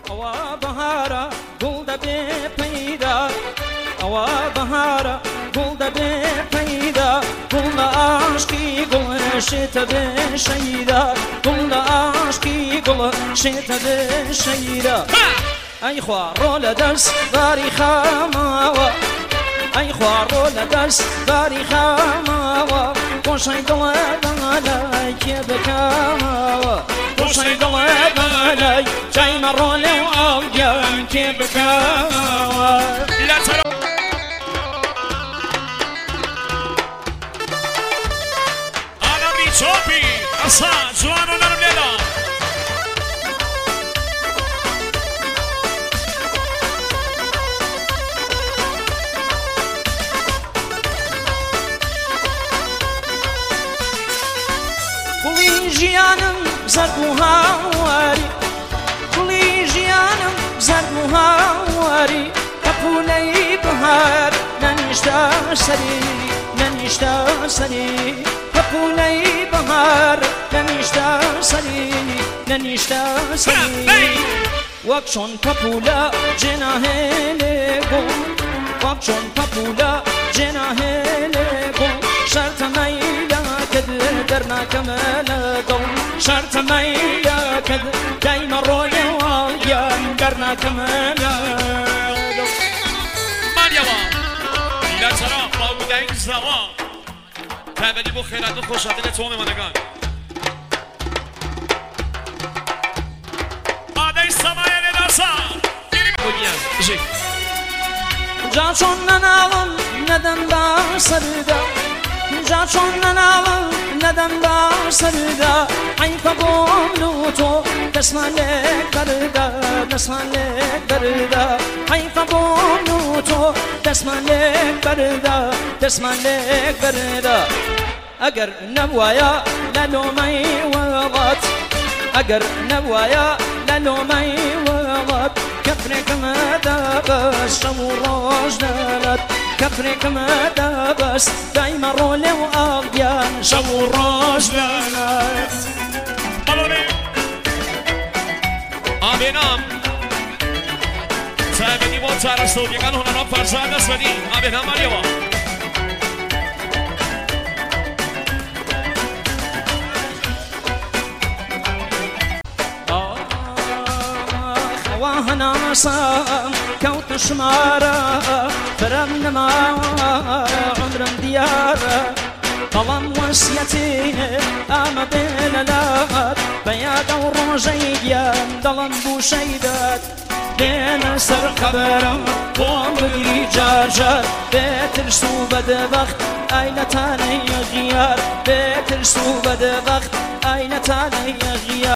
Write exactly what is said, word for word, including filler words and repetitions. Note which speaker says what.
Speaker 1: ئەوە بەهارە گوڵ دەبێ پەیدا ئەوە بەهارە گوڵ دەبێ پەیدا گوڵ لە ئاشکی گوڵ شێتە بێ شەیدا گوڵ لە ئاشکی گوڵ شێتە بێ شەیدا ئەی خوارۆ لە دەست باری خاماوە ئەی خوارۆ لە دەست باری خاماوە خۆشەی دڵە بەلای کێ بکەمەوە خۆشەی دڵە بەلای جایمە ڕۆ لێو ئاوگیان کێ بکەمەوە
Speaker 2: ئانەڕی چۆپی ئەسا جوان و نەرم لێدا
Speaker 1: گوڵی ژیانم زەرد و هاواری گوڵی ژیانم زەرد و هاواری پەپولەی بەهار نەنیشتە سەری نەنیشتە سەری پەپولەی بەهار نەنیشتە سەری نەنیشتە سەری وەک چۆن پەپولە جێناهێنێ گوڵ وەک چۆن پەپولە جێناهێنێ گوڵ شەرتەمەی دەرناکەمە لەگەڵ شەرتەمەیەکەت دایمە ڕۆڵێ واڵیان دەرناکەمە لەگەڵ
Speaker 2: ماریەوە لە چەرا باودایک زەوا تابەتی بۆ خێرات و خۆشحاڵی لە چۆمێمانەکان ئادەی سەمایە لێداسا
Speaker 1: جا چۆن نەناڵم نەدەم با سەردا جا چۆن نەناڵم نەدەم با سەردا عیفە بۆم و تۆ دەستمان لێک بەردا دەستمان لێک بەردا عیفە بۆم و تۆ دەستمان لێک بەردا دەستمان لێک بەردا ئەگەر نەبوایە لە لۆمەی وەڵات ئەگەر نەبوایە لە لۆمەی وەڵات کەفرێکمە دەبەس شەو و ڕۆژ دەلات کەفرێکمە دەبەس دایمە ڕۆ لێو ئاڵیان شەو و ڕۆژ دەلات
Speaker 2: ئابێنام تایبەتی بۆ چارەسەوتیەکان هۆنەرە فەرزان دەسبەدی ئابێنام ماریەوە
Speaker 1: هەناسام کەوتە شمارە فرەم نەماوە عمرم دیارە بەڵام وەسیەتی ئامە بێ لەلات بەیادە و ڕۆژەی گیان دەڵم بوو شەیدات بێنە سەر قەبەرم بۆم بگیری جارجار بێترس و بەدەبەخت ئای نەتانەی غیار بێترس و بەدەبەخت ئای نەتانەی غیار